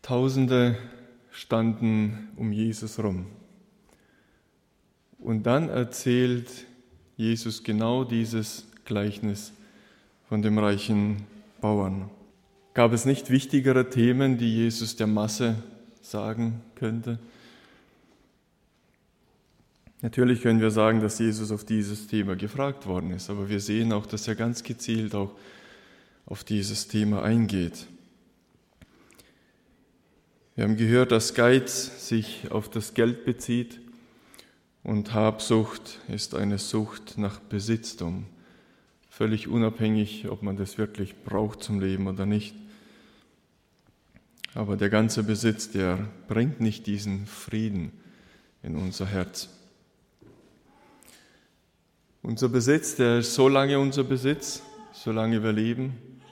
Tausende standen um Jesus rum. Und dann erzählt Jesus genau dieses Gleichnis von dem reichen Bauern. Gab es nicht wichtigere Themen, die Jesus der Masse sagen könnte? Natürlich können wir sagen, dass Jesus auf dieses Thema gefragt worden ist, aber wir sehen auch, dass er ganz gezielt auch auf dieses Thema eingeht. Wir haben gehört, dass Geiz sich auf das Geld bezieht und Habsucht ist eine Sucht nach Besitztum, völlig unabhängig, ob man das wirklich braucht zum Leben oder nicht. Aber der ganze Besitz, der bringt nicht diesen Frieden in unser Herz. Unser Besitz, der ist so lange unser Besitz, solange wir leben.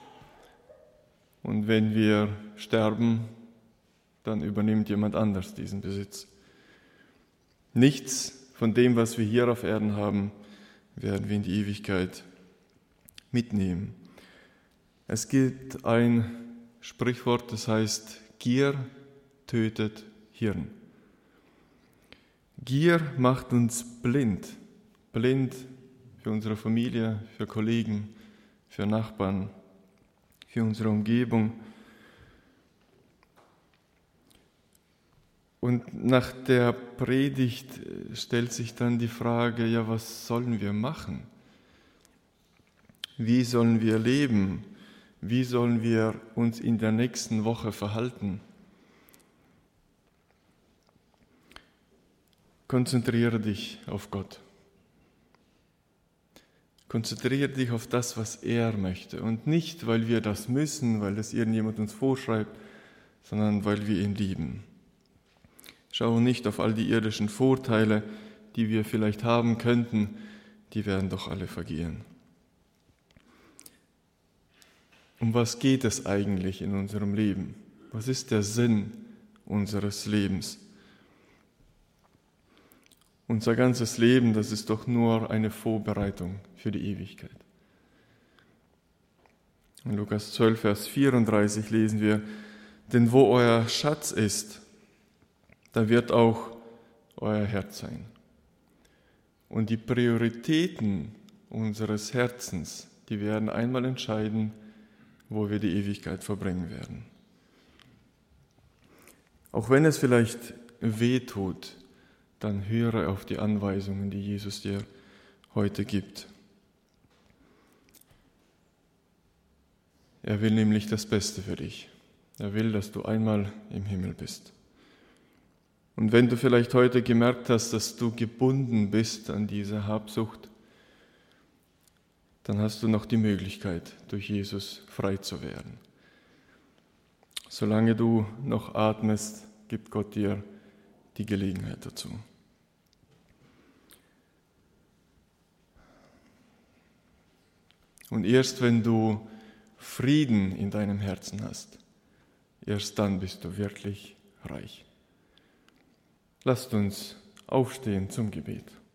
Und wenn wir sterben, dann übernimmt jemand anders diesen Besitz. Nichts von dem, was wir hier auf Erden haben, werden wir in die Ewigkeit mitnehmen. Es gibt ein Sprichwort, das heißt, Gier tötet Hirn. Gier macht uns blind. Blind für unsere Familie, für Kollegen, für Nachbarn, für unsere Umgebung. Und nach der Predigt stellt sich dann die Frage, ja, was sollen wir machen? Wie sollen wir leben? Wie sollen wir uns in der nächsten Woche verhalten? Konzentriere dich auf Gott. Konzentriere dich auf das, was er möchte. Und nicht, weil wir das müssen, weil das irgendjemand uns vorschreibt, sondern weil wir ihn lieben. Schau nicht auf all die irdischen Vorteile, die wir vielleicht haben könnten, die werden doch alle vergehen. Um was geht es eigentlich in unserem Leben? Was ist der Sinn unseres Lebens? Unser ganzes Leben, das ist doch nur eine Vorbereitung für die Ewigkeit. In Lukas 12, Vers 34 lesen wir, denn wo euer Schatz ist, da wird auch euer Herz sein. Und die Prioritäten unseres Herzens, die werden einmal entscheiden, wo wir die Ewigkeit verbringen werden. Auch wenn es vielleicht weh tut, dann höre auf die Anweisungen, die Jesus dir heute gibt. Er will nämlich das Beste für dich. Er will, dass du einmal im Himmel bist. Und wenn du vielleicht heute gemerkt hast, dass du gebunden bist an diese Habsucht, dann hast du noch die Möglichkeit, durch Jesus frei zu werden. Solange du noch atmest, gibt Gott dir die Gelegenheit dazu. Und erst wenn du Frieden in deinem Herzen hast, erst dann bist du wirklich reich. Lasst uns aufstehen zum Gebet.